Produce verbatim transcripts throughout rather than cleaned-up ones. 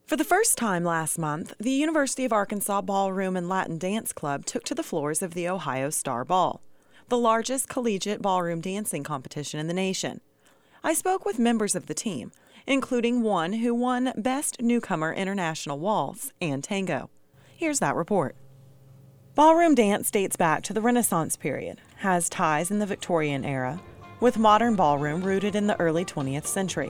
For the first time last month, the University of Arkansas Ballroom and Latin Dance Club took to the floors of the Ohio Star Ball, the largest collegiate ballroom dancing competition in the nation. I spoke with members of the team, including one who won Best Newcomer International Waltz and Tango. Here's that report. Ballroom dance dates back to the Renaissance period, has ties in the Victorian era, with modern ballroom rooted in the early twentieth century.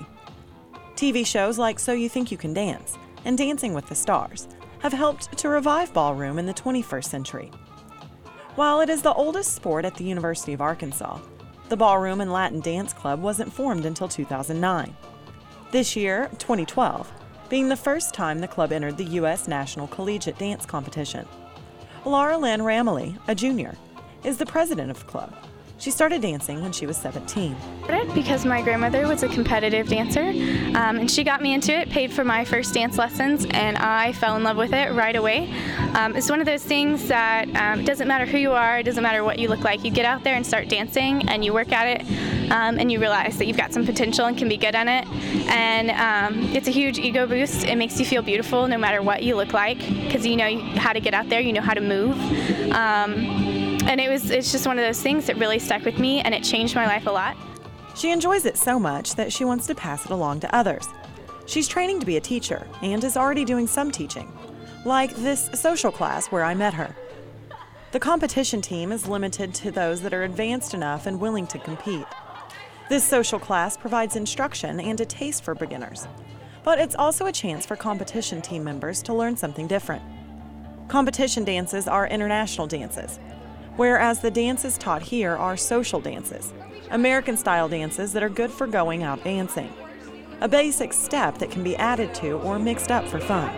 T V shows like So You Think You Can Dance and Dancing with the Stars have helped to revive ballroom in the twenty-first century. While it is the oldest sport at the University of Arkansas, the Ballroom and Latin Dance Club wasn't formed until two thousand nine. This year, twenty twelve, being the first time the club entered the U S National Collegiate Dance Competition. Laura Lynn Ramley, a junior, is the president of the club. She started dancing when she was seventeen. Because my grandmother was a competitive dancer, um, and she got me into it, paid for my first dance lessons, and I fell in love with it right away. Um, it's one of those things that um, it doesn't matter who you are, it doesn't matter what you look like. You get out there and start dancing, and you work at it, um, and you realize that you've got some potential and can be good at it. And um, it's a huge ego boost. It makes you feel beautiful no matter what you look like, because you know how to get out there, you know how to move. Um, And it was, it's just one of those things that really stuck with me, and it changed my life a lot. She enjoys it so much that she wants to pass it along to others. She's training to be a teacher and is already doing some teaching, like this social class where I met her. The competition team is limited to those that are advanced enough and willing to compete. This social class provides instruction and a taste for beginners, but it's also a chance for competition team members to learn something different. Competition dances are international dances, whereas the dances taught here are social dances, American-style dances that are good for going out dancing. A basic step that can be added to or mixed up for fun.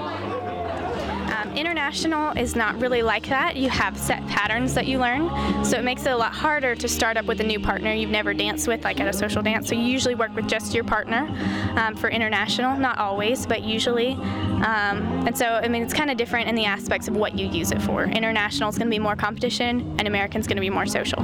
Um, international is not really like that. You have set patterns that you learn, so it makes it a lot harder to start up with a new partner you've never danced with, like at a social dance. So you usually work with just your partner um, for international, not always, but usually. Um, and so, I mean, it's kind of different in the aspects of what you use it for. International is going to be more competition, and American's going to be more social.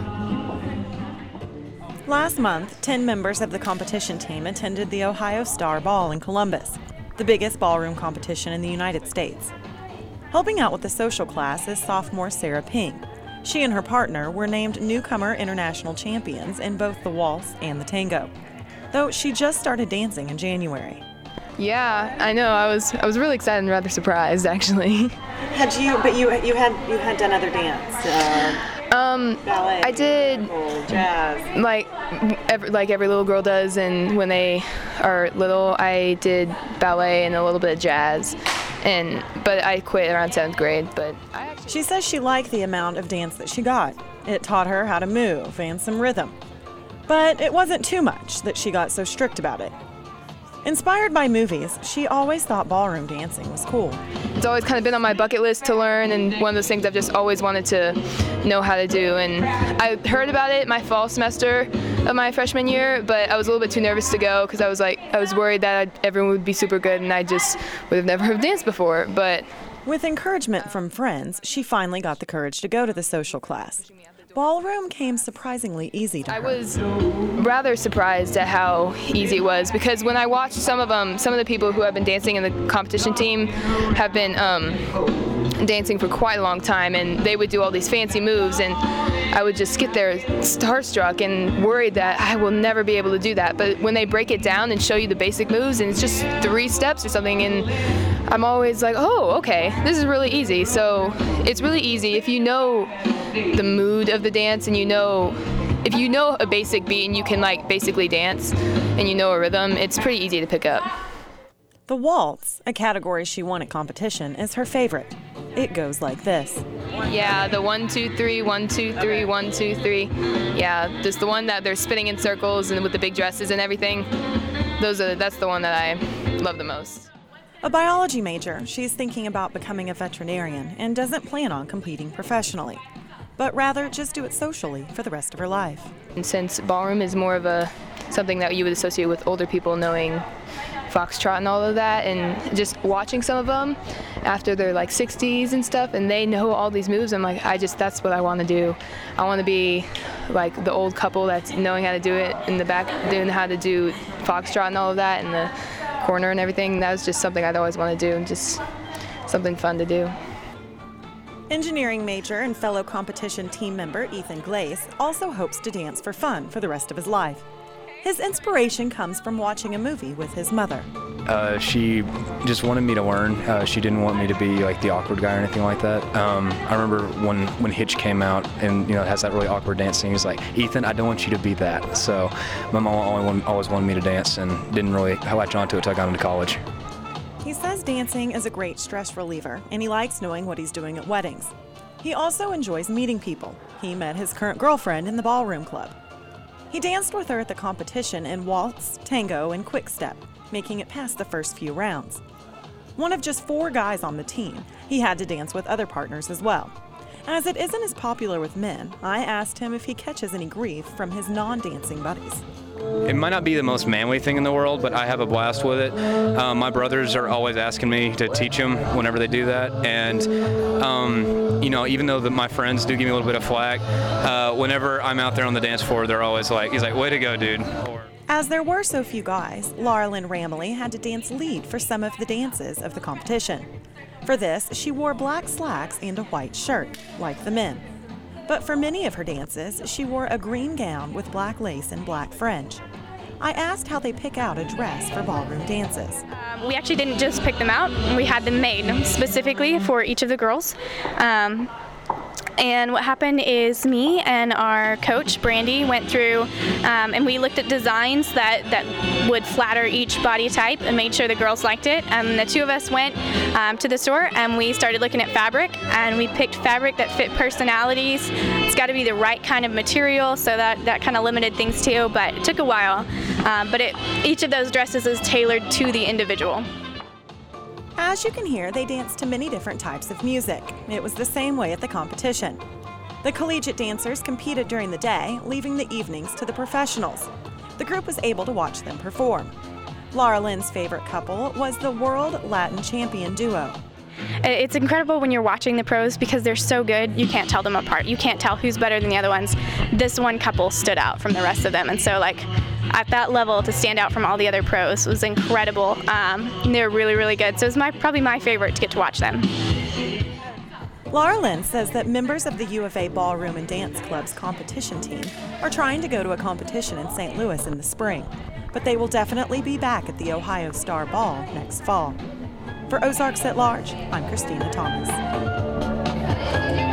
Last month, ten members of the competition team attended the Ohio Star Ball in Columbus, the biggest ballroom competition in the United States. Helping out with the social class is sophomore Sarah Ping. She and her partner were named Newcomer International Champions in both the waltz and the tango, though she just started dancing in January. Yeah, I know. I was I was really excited and rather surprised, actually. Had you? But you you had you had done other dance, uh, um, ballet, I did jazz, like every, like every little girl does, and when they are little, I did ballet and a little bit of jazz, and but I quit around seventh grade. But I actually she says she liked the amount of dance that she got. It taught her how to move and some rhythm, but it wasn't too much that she got so strict about it. Inspired by movies, she always thought ballroom dancing was cool. It's always kind of been on my bucket list to learn, and one of those things I've just always wanted to know how to do. And I heard about it my fall semester of my freshman year, but I was a little bit too nervous to go because I was like, I was worried that I'd, everyone would be super good and I just would have never have danced before. But with encouragement from friends, she finally got the courage to go to the social class. Ballroom came surprisingly easy to her. I was rather surprised at how easy it was, because when I watched some of them, some of the people who have been dancing in the competition team have been um, dancing for quite a long time, and they would do all these fancy moves, and I would just get there starstruck and worried that I will never be able to do that. But when they break it down and show you the basic moves, and it's just three steps or something, and I'm always like, oh, okay, this is really easy. So it's really easy if you know the mood of the dance, and you know, if you know a basic beat and you can like basically dance and you know a rhythm, it's pretty easy to pick up. The waltz, a category she won at competition, is her favorite. It goes like this. Yeah, the one, two, three, one, two, three, one, two, three. Yeah, just the one that they're spinning in circles and with the big dresses and everything. Those are, that's the one that I love the most. A biology major, she's thinking about becoming a veterinarian and doesn't plan on competing professionally, but rather just do it socially for the rest of her life. And since ballroom is more of a something that you would associate with older people knowing foxtrot and all of that, and just watching some of them after they're like sixties and stuff, and they know all these moves, I'm like, I just, that's what I want to do. I want to be like the old couple that's knowing how to do it in the back, doing how to do foxtrot and all of that, and the corner and everything. That was just something I'd always want to do, and just something fun to do. Engineering major and fellow competition team member Ethan Glaze also hopes to dance for fun for the rest of his life. His inspiration comes from watching a movie with his mother. Uh, she just wanted me to learn. Uh, she didn't want me to be like the awkward guy or anything like that. Um, I remember when, when Hitch came out and, you know, it has that really awkward dance scene. He's like, Ethan, I don't want you to be that. So my mom always, always wanted me to dance and didn't really latch onto it until I got into college. He says dancing is a great stress reliever, and he likes knowing what he's doing at weddings. He also enjoys meeting people. He met his current girlfriend in the ballroom club. He danced with her at the competition in waltz, tango, and quick-step, making it past the first few rounds. One of just four guys on the team, he had to dance with other partners as well. As it isn't as popular with men, I asked him if he catches any grief from his non-dancing buddies. It might not be the most manly thing in the world, but I have a blast with it. Um, my brothers are always asking me to teach them whenever they do that. And, um, you know, even though the, my friends do give me a little bit of flack, uh, whenever I'm out there on the dance floor, they're always like, he's like, way to go, dude. Or, As there were so few guys, Laura Lynn Ramley had to dance lead for some of the dances of the competition. For this, she wore black slacks and a white shirt, like the men. But for many of her dances, she wore a green gown with black lace and black fringe. I asked how they pick out a dress for ballroom dances. Um, we actually didn't just pick them out, we had them made specifically for each of the girls. Um, And what happened is me and our coach, Brandy, went through um, and we looked at designs that, that would flatter each body type and made sure the girls liked it. And the two of us went um, to the store and we started looking at fabric, and we picked fabric that fit personalities. It's got to be the right kind of material, so that, that kind of limited things too, but it took a while. Um, but it, each of those dresses is tailored to the individual. As you can hear, they danced to many different types of music. It was the same way at the competition. The collegiate dancers competed during the day, leaving the evenings to the professionals. The group was able to watch them perform. Laura Lynn's favorite couple was the World Latin Champion duo. It's incredible when you're watching the pros because they're so good, you can't tell them apart. You can't tell who's better than the other ones. This one couple stood out from the rest of them, and so like at that level to stand out from all the other pros was incredible. Um, they're really, really good. So it was my, probably my favorite to get to watch them. Laura Lynn says that members of the U of A Ballroom and Dance Club's competition team are trying to go to a competition in Saint Louis in the spring, but they will definitely be back at the Ohio Star Ball next fall. For Ozarks at Large, I'm Christina Thomas.